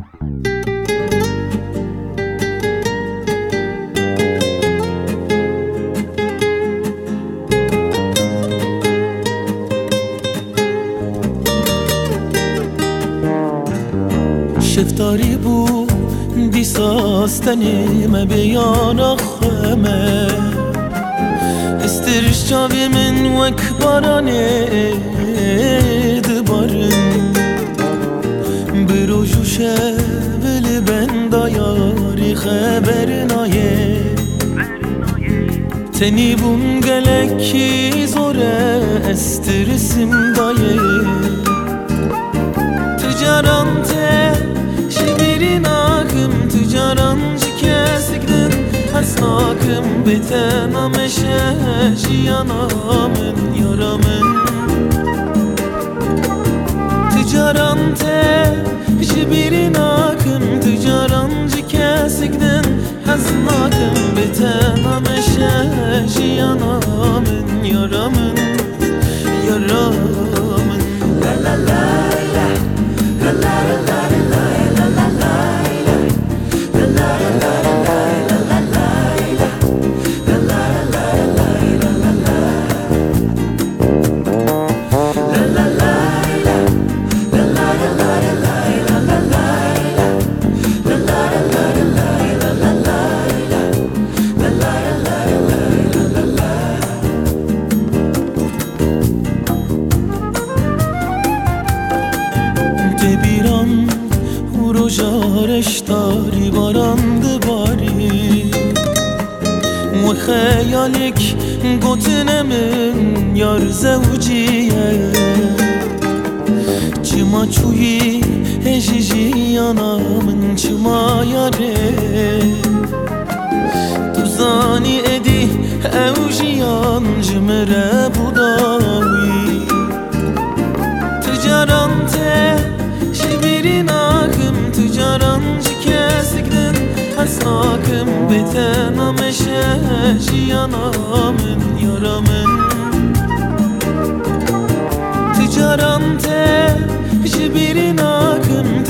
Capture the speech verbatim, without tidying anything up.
شفتاری بود دیساستنی ما بیان آخمه استرش جاوی من وک بارانه دبارن بروجو شبل بندا یاری خبر نایه تنی بون گلکی زوره استرسم دایه تجاران ته شبیری ناکم تجاران جی کسکدن حسناکم بتنامشه جیانامن یارامن تجاران ته شبیری ناکم تجاران جی کسکدن حسناکم بتنامشه جیانامن یارامن یارامن لا لا لا لا لا لا بیران او رو جارش داری باراند باری و خیالک گوتن من یار زوجیه چما چویی هجیجی آنا من چما یاره تو زانی ادی او جیان جمره بوداوی تجاران ته شبیری ناکم تجاران جی کسکدن حسناکم بتنامشه جیانامن یارامن تجاران ته شبیری ناکم